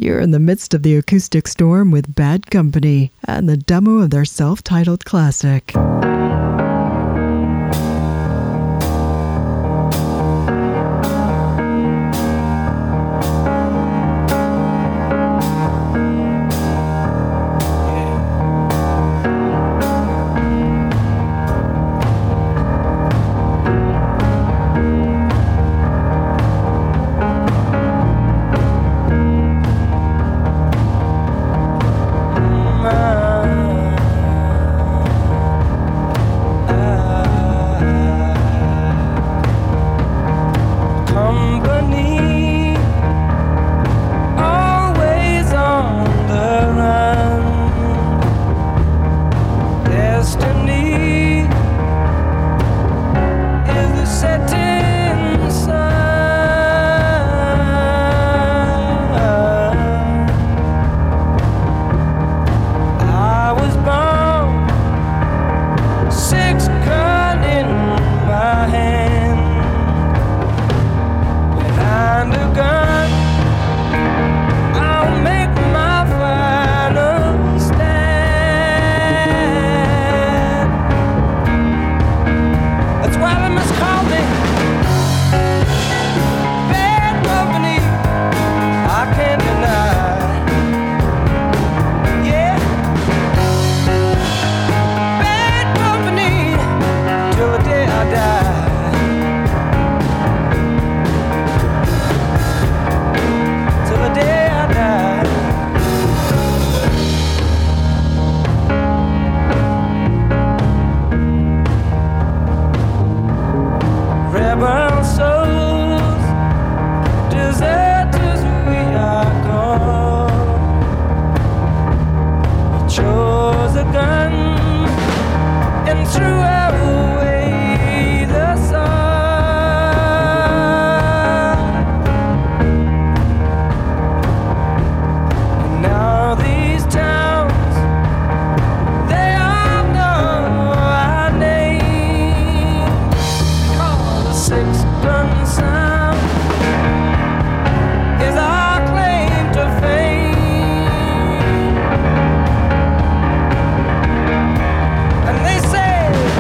You're in the midst of the acoustic storm with Bad Company and the demo of their self-titled classic. And they say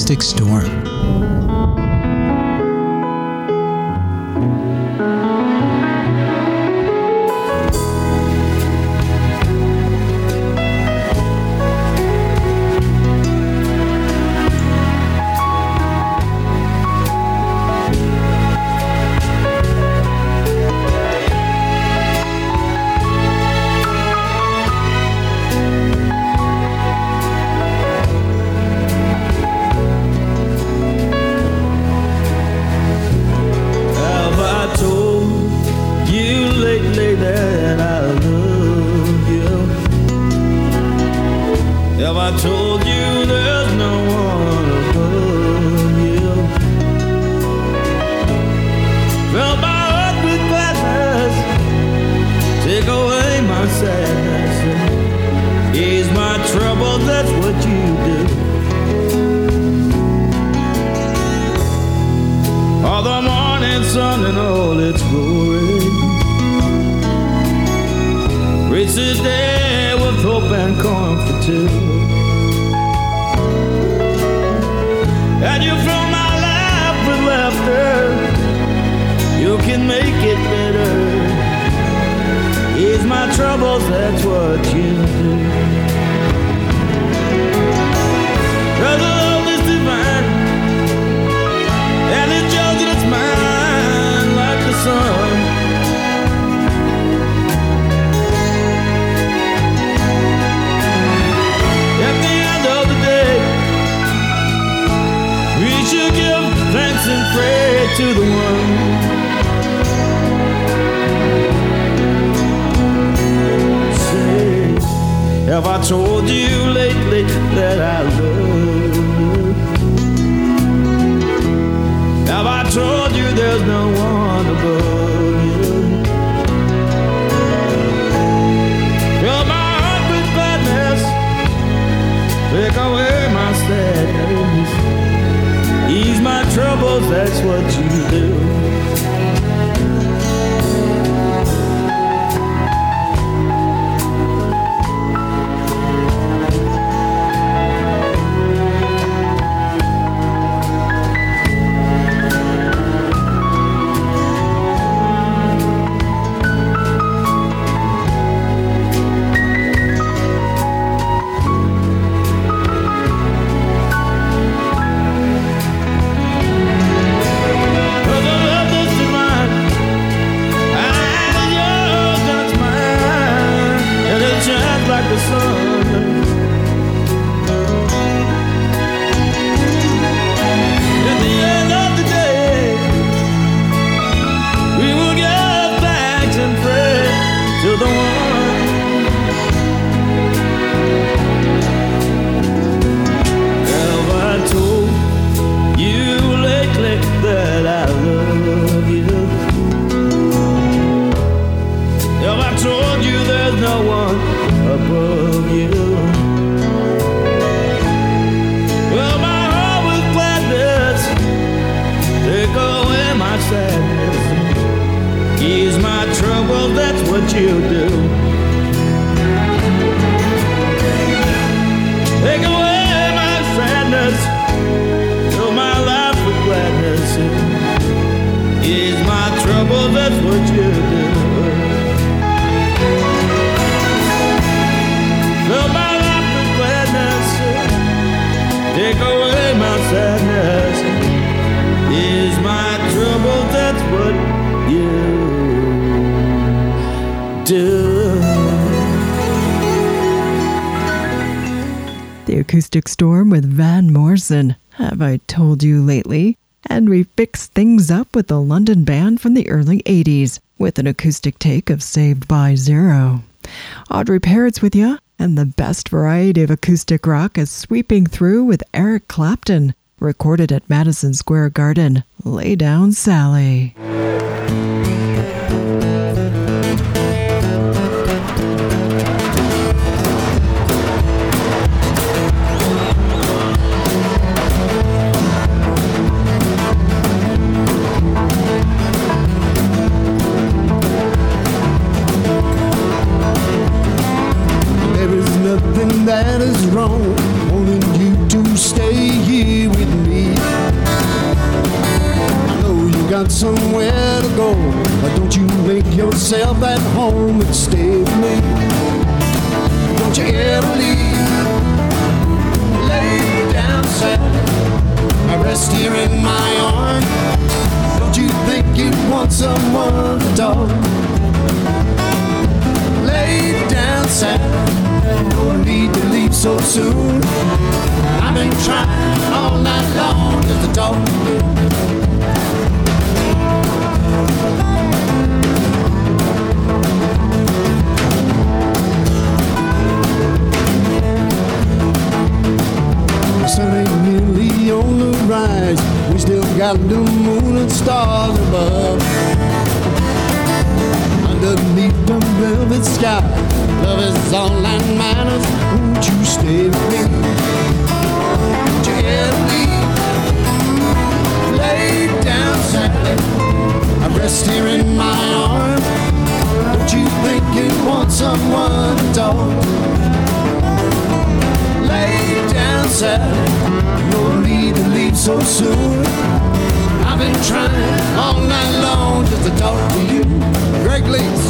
Acoustic Storm. The Acoustic Storm with Van Morrison, Have I Told You Lately? And we fixed things up with the London band from the early 80s with an acoustic take of Saved by Zero. Audrey Parrott's with ya, and the best variety of acoustic rock is sweeping through with Eric Clapton, recorded at Madison Square Garden, Lay Down Sally. That is wrong, wanting you to stay here with me. yourself at home and stay with me. Don't you ever leave. Lay down sad. I rest here in my arms. Don't you think you want someone to talk? Lay down sad. No need to leave so soon. I've been trying all night long just to talk to you. The sun ain't nearly on the rise. We still got the moon and stars above. Underneath the velvet sky, love is all that matters. Won't you stay with me? Won't you ever leave? Lay down sadly. I rest here in my arms. Don't you think you want someone to talk? Lay down sadly. No need to leave so soon. I've been trying all night long just to talk to you. Greg Lees.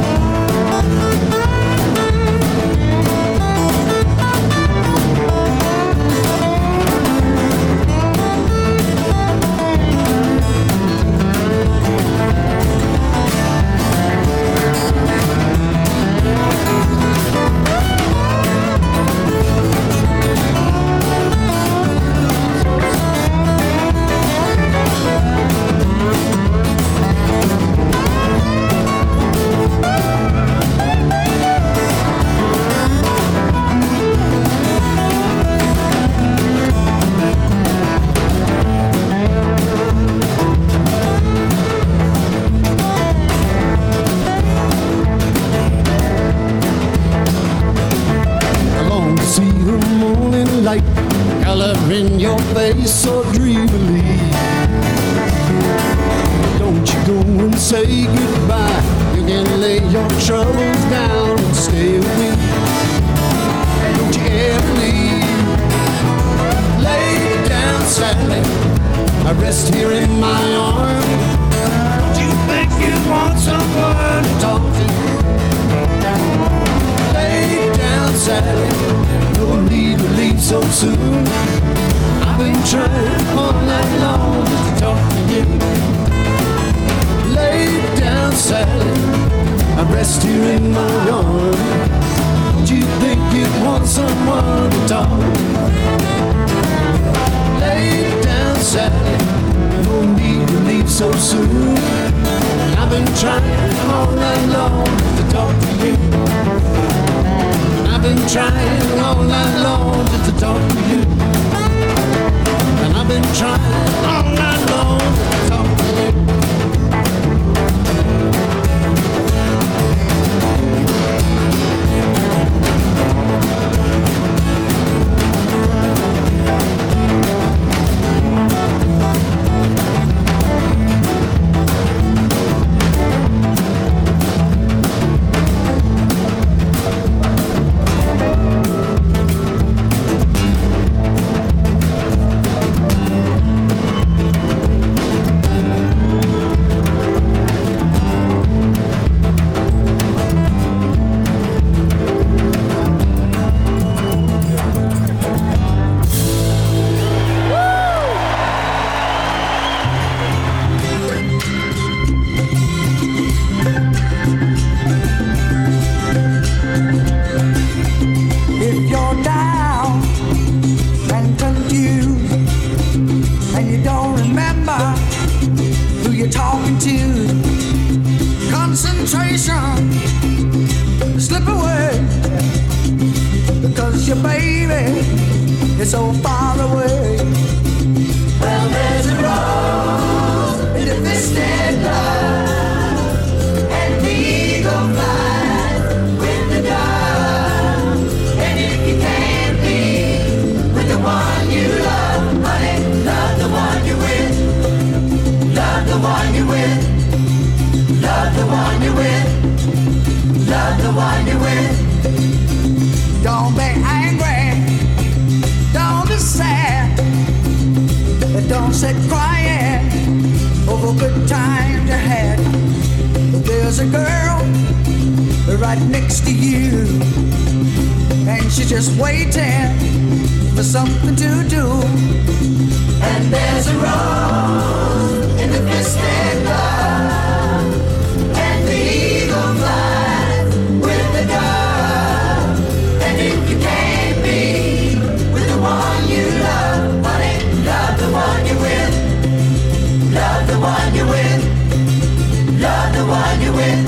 So dreamily, don't you go and say goodbye. You can lay your troubles down and stay with me. Don't you ever leave. Lay down sadly. I rest here in my arms. Don't you think you want someone to talk to? Lay down sadly. No need to leave so soon. I've been trying all night long just to talk to you. Lay down sadly. I rest here in my arms. Don't you think you'd want someone to talk? Lay down sadly. No need to leave so soon. I've been trying all night long to talk to you. I've been trying all night long just to talk to you. I've been trying all night long to talk to you. Don't be angry, don't be sad, don't sit crying over good times you had. there's a girl right next to you, and she's just waiting for something to do. And there's a rose in the twisted glove, and the eagle flies with the dove. And if you can't be with the one you love, honey, love the one you're with. Love the one you're with. Love the one you're with.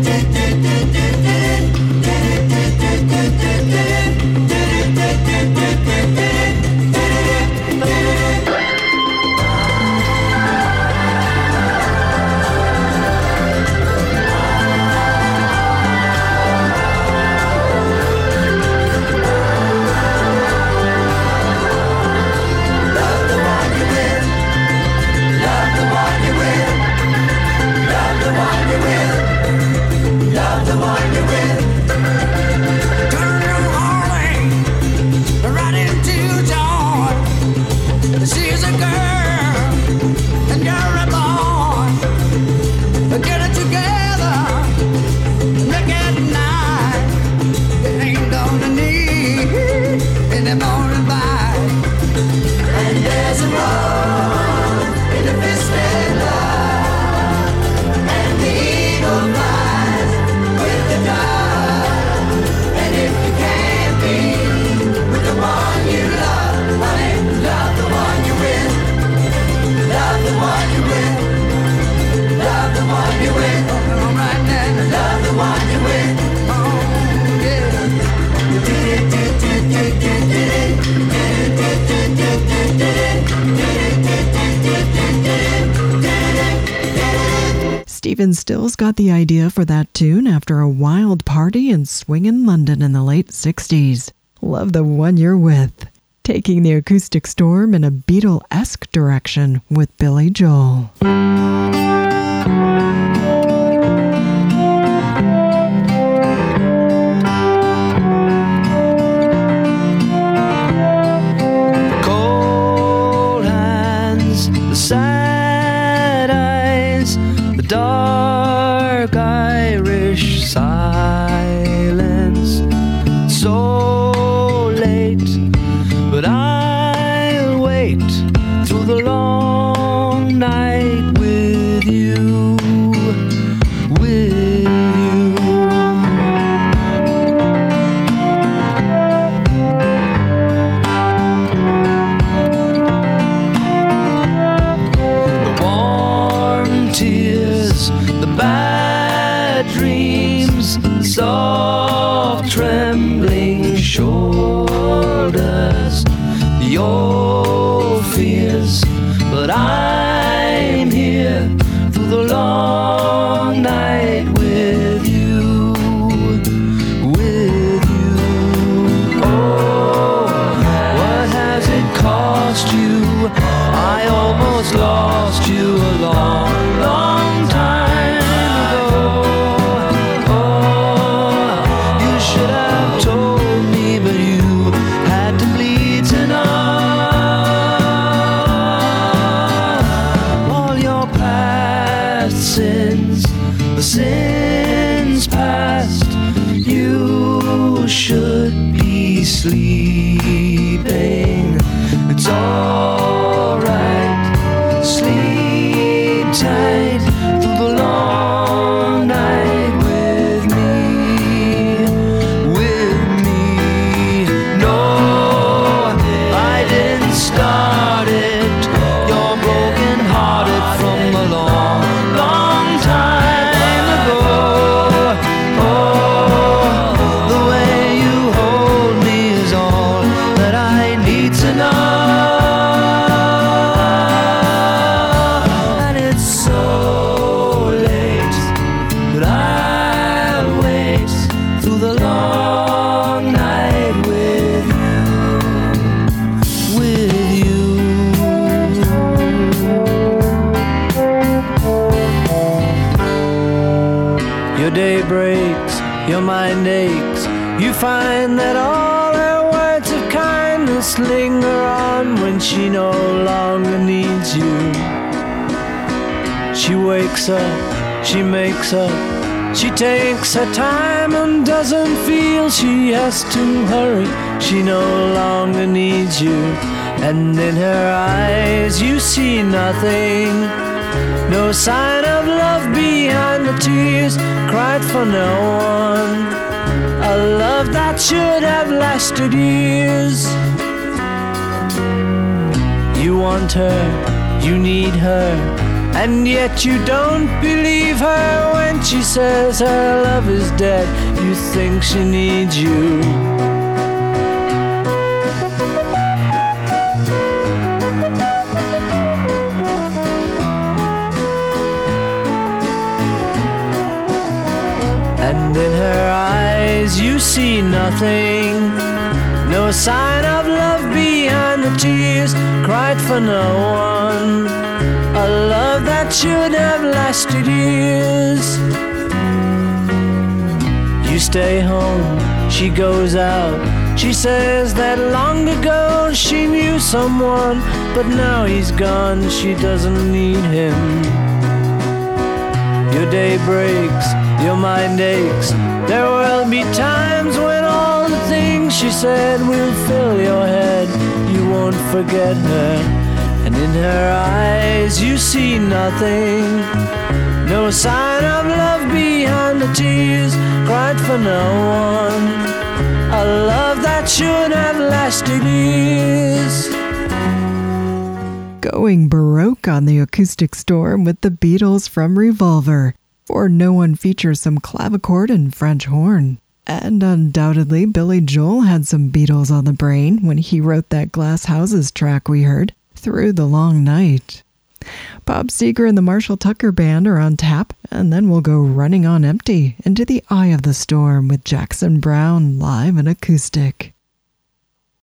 She's a girl and you're a boy. Get it together, make it nice. You ain't gonna need any more advice. And there's a rose in the fisted love, and the eagle flies with the dove. And if you can't be with the one you love, honey, love the one you're with. Love the one you're with. Love the one you're with. All right now. Love the one you're with. Oh, yeah. Stephen Stills got the idea for that tune after a wild party in swingin' London in the late 60s. Love the one you're with. Taking the acoustic storm in a Beatle-esque direction with Billy Joel. Cold hands, the sad eyes, the dark Irish silence. So late, but I'll wait through the long night with you, with you. The warm tears, the bad dreams, the soft trembling shoulders, your fears, but I'm here through the long night with you, with you. Oh, what has it cost you? I almost lost you a long, long time ago. Oh, you should have told me, but you had to bleed to know. All your past sins, the sins past, you should be sleeping. It's alright, sleep tight through the long night with me, with me. No, I didn't start it. You're broken hearted from a long, long time ago. Oh, the way you hold me is all that I need to know. And it's so late, but I'll wait through the long night with you, with you. Your day breaks, your mind aches. You find that all her words of kindness linger on when she no longer needs you. She wakes up, she makes up, She takes her time and doesn't feel she has to hurry. She no longer needs you, and in her eyes you see nothing. No sign of love behind the tears cried for no one. A love that should have lasted years. You want her, you need her, and yet you don't believe her when she says her love is dead. You think she needs you. And in her eyes you see nothing. No sign of love behind the tears cried for no one. A love that should have lasted years. You stay home, she goes out. She says that long ago she knew someone, but now he's gone, she doesn't need him. Your day breaks, your mind aches. There will be times when all the things she said will fill your head. You won't forget her. And in her eyes you see nothing. No sign of love behind the tears cried for no one. A love that should have lasted years. Going Baroque on the Acoustic Storm with the Beatles from Revolver, for No One features some clavichord and French horn. And undoubtedly Billy Joel had some Beatles on the brain when he wrote that Glass Houses track we heard, Through the Long Night. Bob Seger and the Marshall Tucker Band are on tap, and then we'll go Running on Empty into the Eye of the Storm with Jackson Browne live and acoustic.